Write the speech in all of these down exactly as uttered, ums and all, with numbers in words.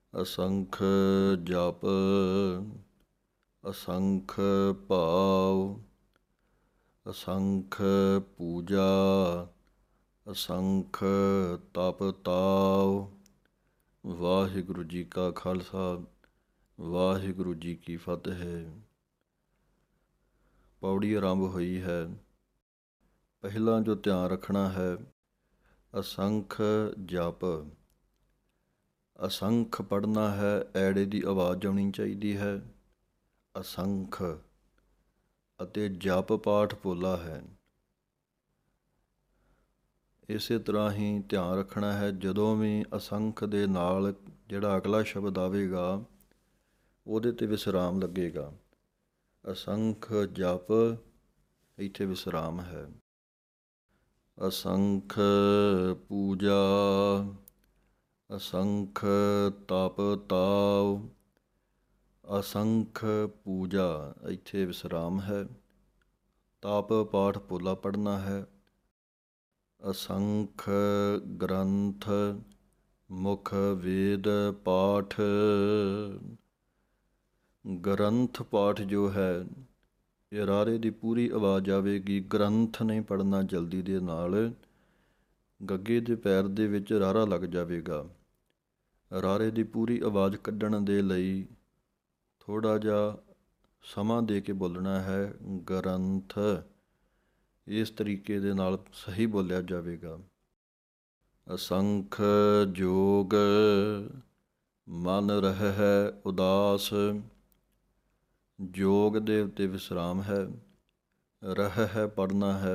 ਅਸੰਖ ਜਪ ਅਸੰਖ ਭਾਵ ਅਸੰਖ ਪੂਜਾ ਅਸੰਖ ਤਪ ਤਾਵ। ਵਾਹਿਗੁਰੂ ਜੀ ਕਾ ਖਾਲਸਾ ਵਾਹਿਗੁਰੂ ਜੀ ਕੀ ਫਤਿਹ। ਪੌੜੀ ਆਰੰਭ ਹੋਈ ਹੈ। ਪਹਿਲਾਂ ਜੋ ਧਿਆਨ ਰੱਖਣਾ ਹੈ, ਅਸੰਖ ਜਪ। ਅਸੰਖ ਪੜ੍ਹਨਾ ਹੈ, ਐੜੇ ਦੀ ਆਵਾਜ਼ ਆਉਣੀ ਚਾਹੀਦੀ ਹੈ। ਅਸੰਖ ਅਤੇ ਜਪ ਪਾਠ ਪੋਲਾ ਹੈ। ਇਸੇ ਤਰ੍ਹਾਂ ਹੀ ਧਿਆਨ ਰੱਖਣਾ ਹੈ, ਜਦੋਂ ਵੀ ਅਸੰਖ ਦੇ ਨਾਲ ਜਿਹੜਾ ਅਗਲਾ ਸ਼ਬਦ ਆਵੇਗਾ ਉਹਦੇ 'ਤੇ ਵਿਸਰਾਮ ਲੱਗੇਗਾ। ਅਸੰਖ ਜਪ, ਇੱਥੇ ਵਿਸਰਾਮ ਹੈ। ਅਸੰਖ ਪੂਜਾ ਅਸੰਖ ਤਪ ਤਾਵ। ਅਸੰਖ ਪੂਜਾ, ਇੱਥੇ ਵਿਸਰਾਮ ਹੈ। ਤਪ ਪਾਠ ਪੋਲਾ ਪੜ੍ਹਨਾ ਹੈ। ਅਸੰਖ ਗ੍ਰੰਥ ਮੁਖ ਵੇਦ ਪਾਠ। ਗ੍ਰੰਥ ਪਾਠ ਜੋ ਹੈ, ਇਹ ਰਾਰੇ ਦੀ ਪੂਰੀ ਆਵਾਜ਼ ਆਵੇਗੀ। ਗ੍ਰੰਥ ਨਹੀਂ ਪੜ੍ਹਨਾ ਜਲਦੀ ਦੇ ਨਾਲ, ਗੱਗੇ ਦੇ ਪੈਰ ਦੇ ਵਿੱਚ ਰਾਰਾ ਲੱਗ ਜਾਵੇਗਾ। ਰਾਰੇ ਦੀ ਪੂਰੀ ਆਵਾਜ਼ ਕੱਢਣ ਦੇ ਲਈ ਥੋੜ੍ਹਾ ਜਿਹਾ ਸਮਾਂ ਦੇ ਕੇ ਬੋਲਣਾ ਹੈ। ਗ੍ਰੰਥ, ਇਸ ਤਰੀਕੇ ਦੇ ਨਾਲ ਸਹੀ ਬੋਲਿਆ ਜਾਵੇਗਾ। ਅਸੰਖ ਜੋਗ ਮਨ ਰਹਿ ਹੈ ਉਦਾਸ। ਜੋਗ ਦੇ ਉੱਤੇ ਵਿਸਰਾਮ ਹੈ। ਰਹਿ ਹੈ ਪੜ੍ਹਨਾ ਹੈ।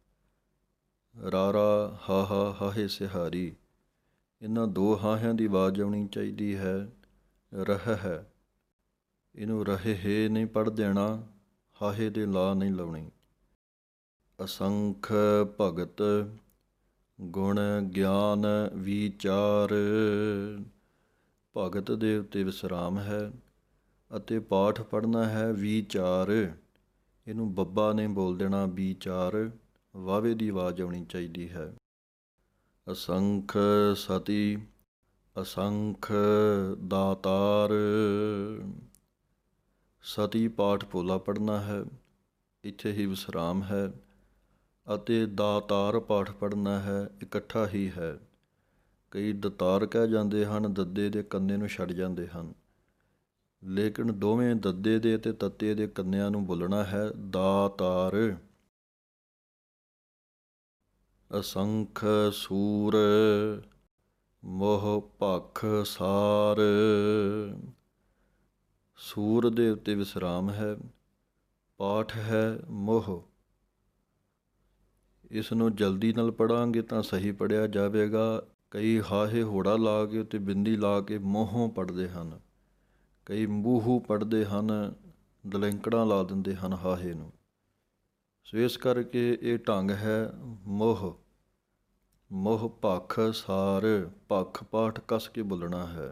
ਰਾਰਾ ਹਾਹਾ ਹਾਹੇ ਸਿਹਾਰੀ, ਇਹਨਾਂ ਦੋ ਹਾਹਿਆਂ ਦੀ ਆਵਾਜ਼ ਆਉਣੀ ਚਾਹੀਦੀ ਹੈ। ਰਹਿ ਹੈ, ਇਹਨੂੰ ਰਹੇ ਹੇ ਨਹੀਂ ਪੜ੍ਹ ਦੇਣਾ, ਹਾਹੇ ਦੇ ਲਾ ਨਹੀਂ ਲਾਉਣੀ। ਅਸੰਖ ਭਗਤ ਗੁਣ ਗਿਆਨ ਵਿਚਾਰ। ਭਗਤ ਦੇ ਉੱਤੇ ਵਿਸਰਾਮ ਹੈ ਅਤੇ ਪਾਠ ਪੜ੍ਹਨਾ ਹੈ ਵਿਚਾਰ। ਇਹਨੂੰ ਬੱਬਾ ਨਹੀਂ ਬੋਲ ਦੇਣਾ, ਵਿਚਾਰ, ਵਾਵੇ ਦੀ ਆਵਾਜ਼ ਆਉਣੀ ਚਾਹੀਦੀ ਹੈ। ਅਸੰਖ ਸਤੀ ਅਸੰਖ ਦਾਤਾਰ। ਸਤੀ ਪਾਠ ਪੋਲਾ ਪੜ੍ਹਨਾ ਹੈ, ਇੱਥੇ ਹੀ ਵਿਸਰਾਮ ਹੈ। ਅਤੇ ਦਾਤਾਰ ਪਾਠ ਪੜ੍ਹਨਾ ਹੈ, ਇਕੱਠਾ ਹੀ ਹੈ। ਕਈ ਦਤਾਰ ਕਹਿ ਜਾਂਦੇ ਹਨ, ਦੱਦੇ ਦੇ ਕੰਨੇ ਨੂੰ ਛੱਡ ਜਾਂਦੇ ਹਨ, ਲੇਕਿਨ ਦੋਵੇਂ ਦੱਦੇ ਦੇ ਅਤੇ ਤੱਤੇ ਦੇ ਕੰਨਿਆਂ ਨੂੰ ਬੋਲਣਾ ਹੈ ਦਾਤਾਰ। ਅਸੰਖ ਸੂਰ ਮੋਹ ਭਖ ਸਾਰ। ਸੂਰ ਦੇ ਉੱਤੇ ਵਿਸਰਾਮ ਹੈ। ਪਾਠ ਹੈ ਮੋਹ। ਇਸ ਨੂੰ ਜਲਦੀ ਨਾਲ ਪੜ੍ਹਾਂਗੇ ਤਾਂ ਸਹੀ ਪੜ੍ਹਿਆ ਜਾਵੇਗਾ। ਕਈ ਹਾਹੇ ਹੋੜਾ ਲਾ ਕੇ ਉੱਤੇ ਬਿੰਦੀ ਲਾ ਕੇ ਮੋਹੋਂ ਪੜ੍ਹਦੇ ਹਨ, ਕਈ ਮੂਹੂ ਪੜ੍ਹਦੇ ਹਨ, ਦਲੈਂਕੜਾਂ ਲਾ ਦਿੰਦੇ ਹਨ ਹਾਹੇ ਨੂੰ। ਸੋ ਇਸ ਕਰਕੇ ਇਹ ਢੰਗ ਹੈ ਮੋਹ। ਮੋਹ ਭਖ ਸਾਰ, ਭਖ ਪਾਠ ਕੱਸ ਕੇ ਬੋਲਣਾ ਹੈ।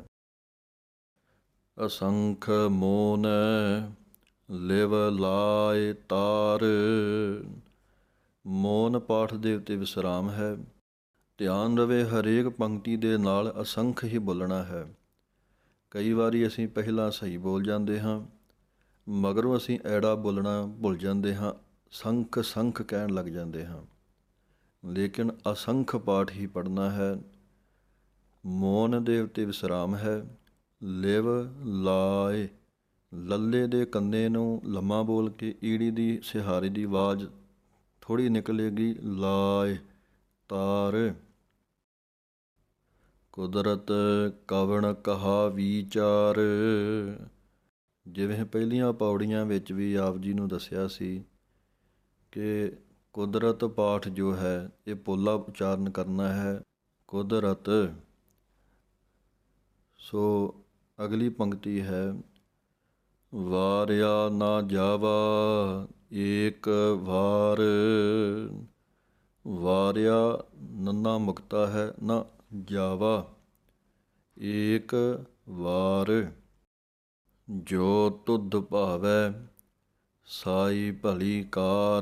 ਅਸੰਖ ਮੋਨ ਲਿਵ ਲਾਇ ਤਾਰ। ਮੋਨ ਪਾਠ ਦੇ ਉੱਤੇ ਵਿਸਰਾਮ ਹੈ। ਧਿਆਨ ਰਵੇ ਹਰੇਕ ਪੰਕਤੀ ਦੇ ਨਾਲ ਅਸੰਖ ਹੀ ਬੋਲਣਾ ਹੈ। ਕਈ ਵਾਰੀ ਅਸੀਂ ਪਹਿਲਾਂ ਸਹੀ ਬੋਲ ਜਾਂਦੇ ਹਾਂ, ਮਗਰੋਂ ਅਸੀਂ ਐੜਾ ਬੋਲਣਾ ਭੁੱਲ ਜਾਂਦੇ ਹਾਂ, ਸੰਖ ਸੰਖ ਕਹਿਣ ਲੱਗ ਜਾਂਦੇ ਹਾਂ, ਲੇਕਿਨ ਅਸੰਖ ਪਾਠ ਹੀ ਪੜ੍ਹਨਾ ਹੈ। ਮੋਨ ਦੇ ਉੱਤੇ ਵਿਸਰਾਮ ਹੈ। ਲਿਵ ਲਾਏ, ਲੱਲੇ ਦੇ ਕੰਨੇ ਨੂੰ ਲੰਮਾ ਬੋਲ ਕੇ ਈੜੀ ਦੀ ਸਿਹਾਰੀ ਦੀ ਆਵਾਜ਼ ਥੋੜ੍ਹੀ ਨਿਕਲੇਗੀ। ਲਾਏ ਤਾਰ। ਕੁਦਰਤ ਕਵਣ ਕਹਾ ਵਿਚਾਰ। ਜਿਵੇਂ ਪਹਿਲੀਆਂ ਪੌੜੀਆਂ ਵਿੱਚ ਵੀ ਆਪ ਜੀ ਨੂੰ ਦੱਸਿਆ ਸੀ ਕਿ ਕੁਦਰਤ ਪਾਠ ਜੋ ਹੈ ਇਹ ਪੋਲਾ ਉਚਾਰਨ ਕਰਨਾ ਹੈ, ਕੁਦਰਤ। ਸੋ ਅਗਲੀ ਪੰਕਤੀ ਹੈ, ਵਾਰਿਆ ਨਾ ਜਾਵਾ ਏਕ ਵਾਰ। ਵਾਰਿਆ ਨੰਨਾ ਮੁਕਤਾ ਹੈ, ਨਾ ਜਾਵਾ ਏਕ ਵਾਰ। ਜੋ ਤੁਧ ਭਾਵੈ ਸਾਈ ਭਲੀ ਕਾਰ।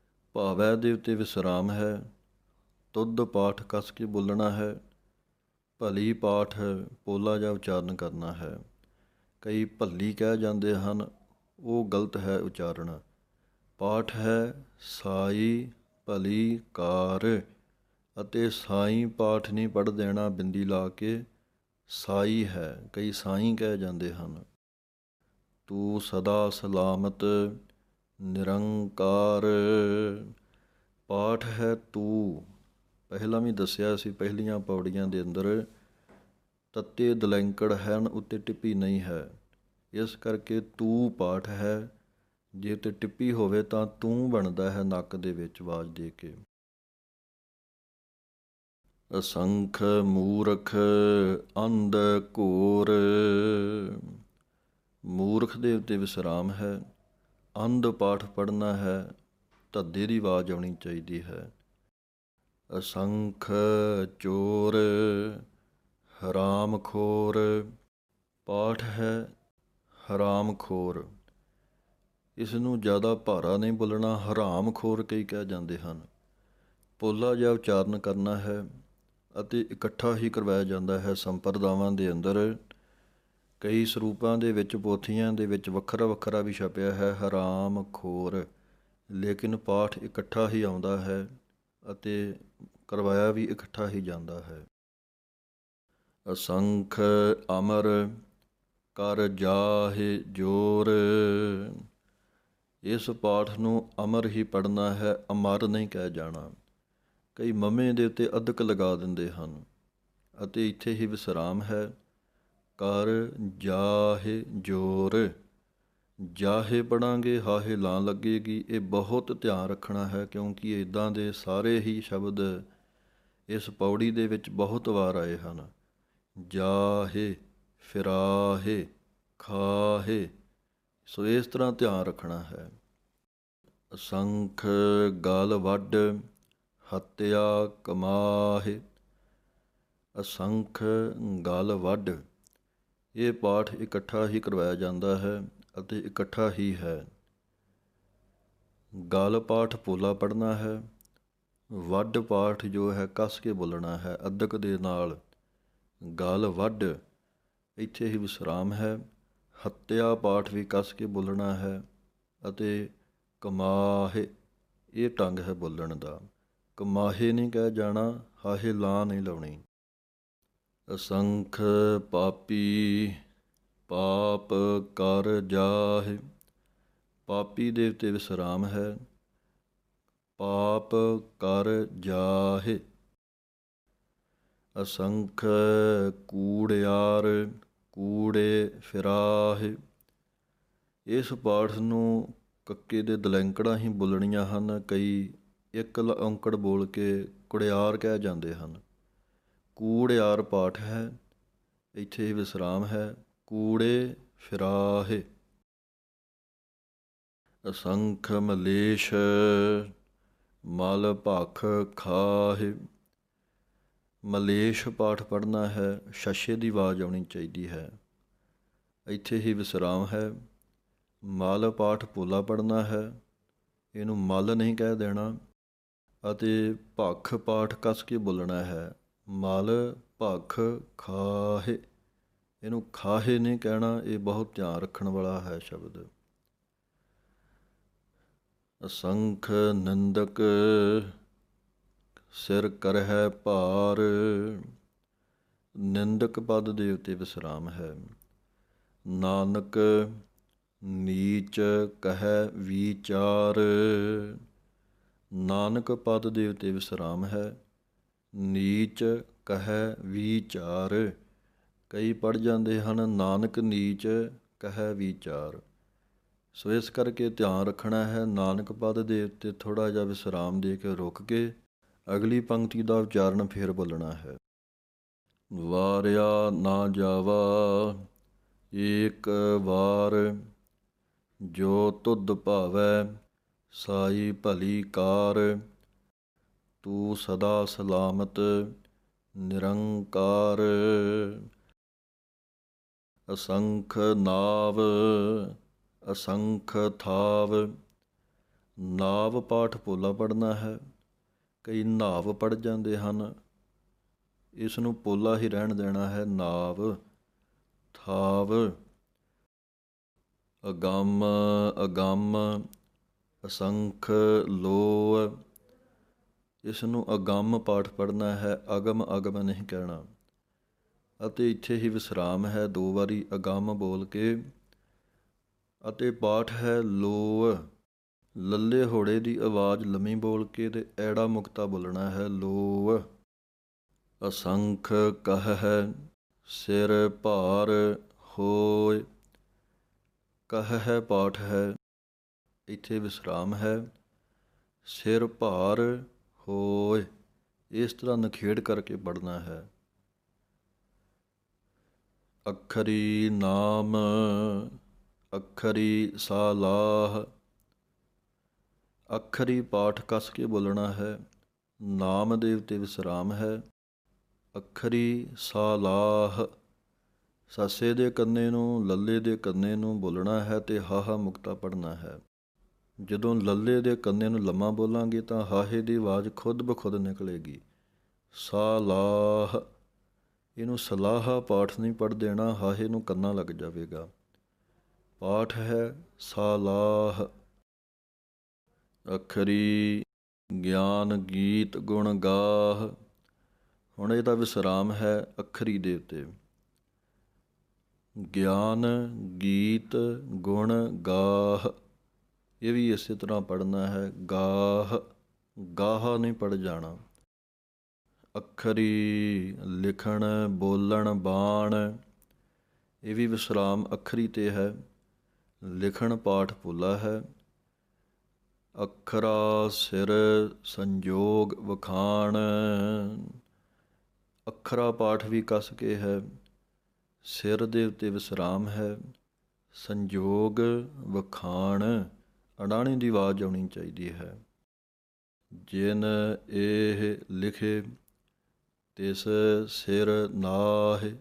ਭਾਵੈ ਦੇ ਉੱਤੇ ਵਿਸਰਾਮ ਹੈ। ਤੁਧ ਪਾਠ ਕੱਸ ਕੇ ਬੋਲਣਾ ਹੈ। ਭਲੀ ਪਾਠ ਪੋਲਾ ਜਿਹਾ ਉਚਾਰਨ ਕਰਨਾ ਹੈ। ਕਈ ਭੱਲੀ ਕਹਿ ਜਾਂਦੇ ਹਨ, ਉਹ ਗਲਤ ਹੈ ਉਚਾਰਨ। ਪਾਠ ਹੈ ਸਾਈ ਭਲੀ ਕਾਰ, ਅਤੇ ਸਾਈਂ ਪਾਠ ਨਹੀਂ ਪੜ੍ਹ ਦੇਣਾ ਬਿੰਦੀ ਲਾ ਕੇ, ਸਾਈ ਹੈ, ਕਈ ਸਾਈਂ ਕਹਿ ਜਾਂਦੇ ਹਨ। ਤੂੰ ਸਦਾ ਸਲਾਮਤ ਨਿਰੰਕਾਰ, ਪਾਠ ਹੈ ਤੂੰ। ਪਹਿਲਾਂ ਵੀ ਦੱਸਿਆ ਸੀ ਪਹਿਲੀਆਂ ਪੌੜੀਆਂ ਦੇ ਅੰਦਰ, ਤੱਤੇ ਦਲੈਂਕੜ ਹਨ, ਉੱਤੇ ਟਿੱਪੀ ਨਹੀਂ ਹੈ, ਇਸ ਕਰਕੇ ਤੂੰ ਪਾਠ ਹੈ। ਜੇ ਉੱਤੇ ਟਿੱਪੀ ਹੋਵੇ ਤਾਂ ਤੂੰ ਬਣਦਾ ਹੈ ਨੱਕ ਦੇ ਵਿੱਚ ਆਵਾਜ਼ ਦੇ ਕੇ। ਅਸੰਖ ਮੂਰਖ ਅੰਧ ਘੋਰ, ਮੂਰਖ ਦੇ ਉੱਤੇ ਵਿਸਰਾਮ ਹੈ। ਅੰਧ ਪਾਠ ਪੜ੍ਹਨਾ ਹੈ, ਧੱਦੇ ਦੀ ਆਵਾਜ਼ ਆਉਣੀ ਚਾਹੀਦੀ ਹੈ। ਅਸੰਖ ਚੋਰ ਹਰਾਮਖੋਰ, ਪਾਠ ਹੈ ਹਰਾਮਖੋਰ। ਇਸ ਨੂੰ ਜ਼ਿਆਦਾ ਭਾਰਾ ਨਹੀਂ ਬੋਲਣਾ, ਹਰਾਮਖੋਰ ਕਈ ਕਹਿ ਜਾਂਦੇ ਹਨ। ਪੋਲਾ ਜਿਹਾ ਉਚਾਰਨ ਕਰਨਾ ਹੈ ਅਤੇ ਇਕੱਠਾ ਹੀ ਕਰਵਾਇਆ ਜਾਂਦਾ ਹੈ ਸੰਪਰਦਾਵਾਂ ਦੇ ਅੰਦਰ। ਕਈ ਸਰੂਪਾਂ ਦੇ ਵਿੱਚ, ਪੋਥੀਆਂ ਦੇ ਵਿੱਚ ਵੱਖਰਾ ਵੱਖਰਾ ਵੀ ਛਪਿਆ ਹੈ ਹਰਾਮਖੋਰ, ਲੇਕਿਨ ਪਾਠ ਇਕੱਠਾ ਹੀ ਆਉਂਦਾ ਹੈ ਅਤੇ ਕਰਵਾਇਆ ਵੀ ਇਕੱਠਾ ਹੀ ਜਾਂਦਾ ਹੈ। ਅਸੰਖ ਅਮਰ ਕਰ ਜਾਹਿ ਜੋਰ, ਇਸ ਪਾਠ ਨੂੰ ਅਮਰ ਹੀ ਪੜ੍ਹਨਾ ਹੈ, ਅਮਰ ਨਹੀਂ ਕਹਿ ਜਾਣਾ। ਕਈ ਮਮੇ ਦੇ ਉੱਤੇ ਅਧਕ ਲਗਾ ਦਿੰਦੇ ਹਨ ਅਤੇ ਇੱਥੇ ਹੀ ਵਿਸਰਾਮ ਹੈ। ਕਰ ਜਾਹਿ ਜੋਰ, ਜਾਹੇ ਪੜ੍ਹਾਂਗੇ ਹਾਹੇ ਲਾਂ ਲੱਗੇਗੀ। ਇਹ ਬਹੁਤ ਧਿਆਨ ਰੱਖਣਾ ਹੈ, ਕਿਉਂਕਿ ਇੱਦਾਂ ਦੇ ਸਾਰੇ ਹੀ ਸ਼ਬਦ ਇਸ ਪੌੜੀ ਦੇ ਵਿੱਚ ਬਹੁਤ ਵਾਰ ਆਏ ਹਨ। ਜਾਹੇ, ਫਿਰਾਹੇ, ਖਾਹੇ, ਸੋ ਇਸ ਤਰ੍ਹਾਂ ਧਿਆਨ ਰੱਖਣਾ ਹੈ। ਅਸੰਖ ਗਲ ਵੱਢ ਹੱਤਿਆ ਕਮਾਹੇ, ਅਸੰਖ ਗਲ ਵੱਢ, ਇਹ ਪਾਠ ਇਕੱਠਾ ਹੀ ਕਰਵਾਇਆ ਜਾਂਦਾ ਹੈ ਅਤੇ ਇਕੱਠਾ ਹੀ ਹੈ। ਗਲ ਪਾਠ ਪੋਲਾ ਪੜ੍ਹਨਾ ਹੈ, ਵੱਢ ਪਾਠ ਜੋ ਹੈ ਕੱਸ ਕੇ ਬੋਲਣਾ ਹੈ ਅੱਧਕ ਦੇ ਨਾਲ। ਗਲ ਵੱਢ, ਇੱਥੇ ਹੀ ਵਿਸਰਾਮ ਹੈ। ਹੱਤਿਆ ਪਾਠ ਵੀ ਕੱਸ ਕੇ ਬੋਲਣਾ ਹੈ ਅਤੇ ਕਮਾਹੇ, ਇਹ ਢੰਗ ਹੈ ਬੋਲਣ ਦਾ। ਕਮਾਹੇ ਨਹੀਂ ਕਹਿ ਜਾਣਾ, ਹਾਹੇ ਲਾਂ ਨਹੀਂ ਲਾਉਣੀ। ਅਸੰਖ ਪਾਪੀ ਪਾਪ ਕਰ ਜਾਹਿ, ਪਾਪੀ ਦੇ ਉੱਤੇ ਵਿਸਰਾਮ ਹੈ। ਪਾਪ ਕਰ ਜਾਹਿ। ਅਸੰਖ ਕੂੜਿਆਰ ਕੂੜੇ ਫਿਰਾਹਿ, ਇਸ ਪਾਠ ਨੂੰ ਕੱਕੇ ਦੇ ਦਲੈਂਕੜਾਂ ਹੀ ਬੋਲਣੀਆਂ ਹਨ। ਕਈ ਇੱਕ ਔਂਕੜ ਬੋਲ ਕੇ ਕੁੜਿਆਰ ਕਹਿ ਜਾਂਦੇ ਹਨ। ਕੂੜਿਆਰ ਪਾਠ ਹੈ, ਇੱਥੇ ਹੀ ਵਿਸਰਾਮ ਹੈ। ਕੂੜੇ ਫਿਰਾਹੇ। ਅਸੰਖ ਮਲੇਸ਼ ਮਲ ਭਖ ਖਾਹੇ, ਮਲੇਸ਼ ਪਾਠ ਪੜ੍ਹਨਾ ਹੈ, ਛੱਛੇ ਦੀ ਆਵਾਜ਼ ਆਉਣੀ ਚਾਹੀਦੀ ਹੈ। ਇੱਥੇ ਹੀ ਵਿਸਰਾਮ ਹੈ। ਮਲ ਪਾਠ ਪੋਲਾ ਪੜ੍ਹਨਾ ਹੈ, ਇਹਨੂੰ ਮਲ ਨਹੀਂ ਕਹਿ ਦੇਣਾ ਅਤੇ ਭਖ ਪਾਠ ਕੱਸ ਕੇ ਬੋਲਣਾ ਹੈ। ਮਲ ਭਖ ਖਾਹੇ, ਇਹਨੂੰ ਖਾਹੇ ਨਹੀਂ ਕਹਿਣਾ, ਇਹ ਬਹੁਤ ਧਿਆਨ ਰੱਖਣ ਵਾਲਾ ਹੈ ਸ਼ਬਦ। ਅਸੰਖ ਨਿੰਦਕ ਸਿਰ ਕਰਹਿ ਭਾਰ, ਨਿੰਦਕ ਪਦ ਦੇ ਉੱਤੇ ਵਿਸਰਾਮ ਹੈ। ਨਾਨਕ ਨੀਚ ਕਹਿ ਵਿਚਾਰ, ਨਾਨਕ ਪਦ ਦੇ ਉੱਤੇ ਵਿਸਰਾਮ ਹੈ। ਨੀਚ ਕਹਿ ਵਿਚਾਰ, ਕਈ ਪੜ੍ਹ ਜਾਂਦੇ ਹਨ ਨਾਨਕ ਨੀਚ ਕਹਿ ਵਿਚਾਰ। ਸੋ ਇਸ ਕਰਕੇ ਧਿਆਨ ਰੱਖਣਾ ਹੈ, ਨਾਨਕ ਪਦ ਦੇ ਉੱਤੇ ਥੋੜ੍ਹਾ ਜਿਹਾ ਵਿਸਰਾਮ ਦੇ ਕੇ ਰੁਕ ਕੇ ਅਗਲੀ ਪੰਕਤੀ ਦਾ ਉਚਾਰਨ ਫਿਰ ਬੋਲਣਾ ਹੈ। ਵਾਰਿਆ ਨਾ ਜਾਵਾ ਏਕ ਵਾਰ, ਜੋ ਤੁਧ ਭਾਵੈ ਸਾਈ ਭਲੀ ਕਾਰ। ਤੂੰ ਸਦਾ ਸਲਾਮਤ ਨਿਰੰਕਾਰ। ਅਸੰਖ ਨਾਵ ਅਸੰਖ ਥਾਵ, ਨਾਵ ਪਾਠ ਪੋਲਾ ਪੜ੍ਹਨਾ ਹੈ। ਕਈ ਨਾਵ ਪੜ੍ਹ ਜਾਂਦੇ ਹਨ, ਇਸ ਨੂੰ ਪੋਲਾ ਹੀ ਰਹਿਣ ਦੇਣਾ ਹੈ। ਨਾਵ ਥਾਵ ਅਗੰਮ ਅਗੰਮ ਅਸੰਖ ਲੋਅ, ਇਸ ਨੂੰ ਅਗੰਮ ਪਾਠ ਪੜ੍ਹਨਾ ਹੈ, ਅਗਮ ਅਗਮ ਨਹੀਂ ਕਹਿਣਾ। ਅਤੇ ਇੱਥੇ ਹੀ ਵਿਸਰਾਮ ਹੈ, ਦੋ ਵਾਰੀ ਅਗੰਮ ਬੋਲ ਕੇ। ਅਤੇ ਪਾਠ ਹੈ ਲੋਅ, ਲੱਲੇ ਹੋੜੇ ਦੀ ਆਵਾਜ਼ ਲੰਮੀ ਬੋਲ ਕੇ ਤੇ ਐੜਾ ਮੁਕਤਾ ਬੋਲਣਾ ਹੈ, ਲੋਅ। ਅਸੰਖ ਕਹਿ ਸਿਰ ਭਾਰ ਹੋਇ, ਕਹਿ ਪਾਠ ਹੈ, ਇੱਥੇ ਵਿਸਰਾਮ ਹੈ। ਸਿਰ ਭਾਰ ਹੋਇ, ਇਸ ਤਰ੍ਹਾਂ ਨਖੇੜ ਕਰਕੇ ਪੜ੍ਹਨਾ ਹੈ। ਅੱਖਰੀ ਨਾਮ ਅੱਖਰੀ ਸਾਲਾਹ, ਅੱਖਰੀ ਪਾਠ ਕੱਸ ਕੇ ਬੋਲਣਾ ਹੈ। ਨਾਮ ਦੇ ਉੱਤੇ ਵਿਸਰਾਮ ਹੈ। ਅੱਖਰੀ ਸਾਲਾਹ, ਸਾਸੇ ਦੇ ਕੰਨੇ ਨੂੰ ਲੱਲੇ ਦੇ ਕੰਨੇ ਨੂੰ ਬੋਲਣਾ ਹੈ ਅਤੇ ਹਾਹਾ ਮੁਕਤਾ ਪੜ੍ਹਨਾ ਹੈ। ਜਦੋਂ ਲੱਲੇ ਦੇ ਕੰਨੇ ਨੂੰ ਲੰਮਾ ਬੋਲਾਂਗੇ ਤਾਂ ਹਾਹੇ ਦੀ ਆਵਾਜ਼ ਖੁਦ ਬ ਖੁਦ ਨਿਕਲੇਗੀ। ਸਾਲਾਹ, ਇਹਨੂੰ ਸਲਾਹਾ ਪਾਠ ਨਹੀਂ ਪੜ੍ਹ ਦੇਣਾ, ਹਾਹੇ ਨੂੰ ਕੰਨਾ ਲੱਗ ਜਾਵੇਗਾ। ਪਾਠ ਹੈ ਸਾਲਾਹ। ਅੱਖਰੀ ਗਿਆਨ ਗੀਤ ਗੁਣ ਗਾਹ, ਹੁਣ ਇਹਦਾ ਵਿਸਰਾਮ ਹੈ ਅੱਖਰੀ ਦੇ ਉੱਤੇ। ਗਿਆਨ ਗੀਤ ਗੁਣ ਗਾਹ, ਇਹ ਵੀ ਇਸੇ ਤਰ੍ਹਾਂ ਪੜ੍ਹਨਾ ਹੈ। ਗਾਹ ਗਾਹਾ ਨਹੀਂ ਪੜ੍ਹ ਜਾਣਾ। ਅੱਖਰੀ ਲਿਖਣ ਬੋਲਣ ਬਾਣ, ਇਹ ਵੀ ਵਿਸਰਾਮ ਅੱਖਰੀ 'ਤੇ ਹੈ। ਲਿਖਣ ਪਾਠ ਪੋਲਾ ਹੈ। ਅੱਖਰਾ ਸਿਰ ਸੰਜੋਗ ਵਖਾਣ, ਅੱਖਰਾ ਪਾਠ ਵੀ ਕੱਸ ਕੇ ਹੈ। ਸਿਰ ਦੇ ਉੱਤੇ ਵਿਸਰਾਮ ਹੈ। ਸੰਜੋਗ ਵਖਾਣ, ਅਡਾਣੀ ਦੀ ਆਵਾਜ਼ ਆਉਣੀ ਚਾਹੀਦੀ ਹੈ। ਜਿਨ ਇਹ ਲਿਖੇ ਤਿਸ ਸਿਰ ਨਾਹਿ,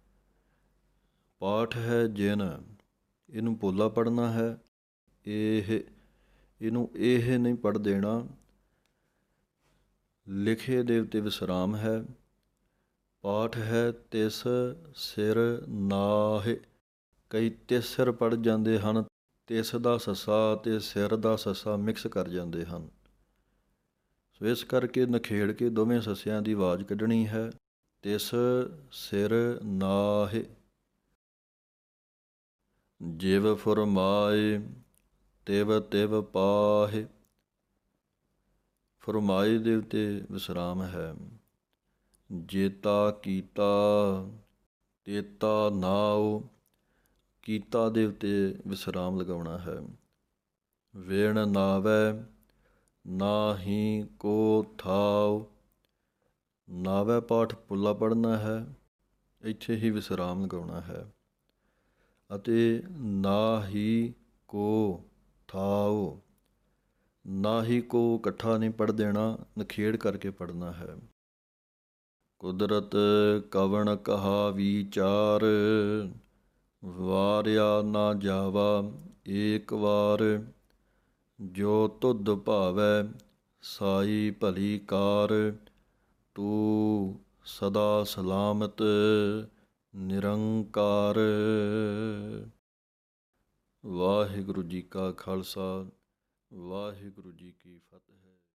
ਪਾਠ ਹੈ ਜਿਨ, ਇਹਨੂੰ ਪੋਲਾ ਪੜ੍ਹਨਾ ਹੈ। ਇਹ, ਇਹਨੂੰ ਇਹ ਨਹੀਂ ਪੜ੍ਹ ਦੇਣਾ। ਲਿਖੇ ਦੇ ਉੱਤੇ ਵਿਸਰਾਮ ਹੈ। ਪਾਠ ਹੈ ਤਿਸ ਸਿਰ ਨਾਹਿ, ਕਈ ਤਿਸ ਸਿਰ ਪੜ੍ਹ ਜਾਂਦੇ ਹਨ, ਤਿਸ ਦਾ ਸੱਸਾ ਅਤੇ ਸਿਰ ਦਾ ਸੱਸਾ ਮਿਕਸ ਕਰ ਜਾਂਦੇ ਹਨ। ਸੋ ਇਸ ਕਰਕੇ ਨਖੇੜ ਕੇ ਦੋਵੇਂ ਸੱਸਿਆਂ ਦੀ ਆਵਾਜ਼ ਕੱਢਣੀ ਹੈ। ਤਿਸ ਸਿਰ ਨਾਹਿ। ਜਿਵ ਫੁਰਮਾਏ ਤਿਵ ਤਿਵ ਪਾਹਿ, ਫੁਰਮਾਏ ਦੇ ਉੱਤੇ ਵਿਸਰਾਮ ਹੈ। ਜੇਤਾ ਕੀਤਾ ਤੇਤਾ ਨਾਉ, ਕੀਤਾ ਦੇ ਉੱਤੇ ਵਿਸਰਾਮ ਲਗਾਉਣਾ ਹੈ। ਵਿਣ ਨਾਵੈ ਨਾਹੀ ਕੋ ਥਾਉ, ਨਾਵੈ ਪਾਠ ਪੁੱਲਾ ਪੜ੍ਹਨਾ ਹੈ, ਇੱਥੇ ਹੀ ਵਿਸਰਾਮ ਲਗਾਉਣਾ ਹੈ। ਅਤੇ ਨਾਹੀ ਕੋ ਥਾਉ, ਨਾਹੀ ਕੋ ਇਕੱਠਾ ਨਹੀਂ ਪੜ੍ਹ ਦੇਣਾ, ਨਖੇੜ ਕਰਕੇ ਪੜ੍ਹਨਾ ਹੈ। ਕੁਦਰਤ ਕਵਣ ਕਹਾ ਵੀਚਾਰ, ਵਾਰਿਆ ਨਾ ਜਾਵਾ ਏਕ ਵਾਰ। ਜੋ ਤੁਧ ਭਾਵੈ ਸਾਈ ਭਲੀ ਕਾਰ, ਤੂੰ ਸਦਾ ਸਲਾਮਤ ਨਿਰੰਕਾਰ। ਵਾਹਿਗੁਰੂ ਜੀ ਕਾ ਖਾਲਸਾ, ਵਾਹਿਗੁਰੂ ਜੀ ਕੀ ਫਤਿਹ।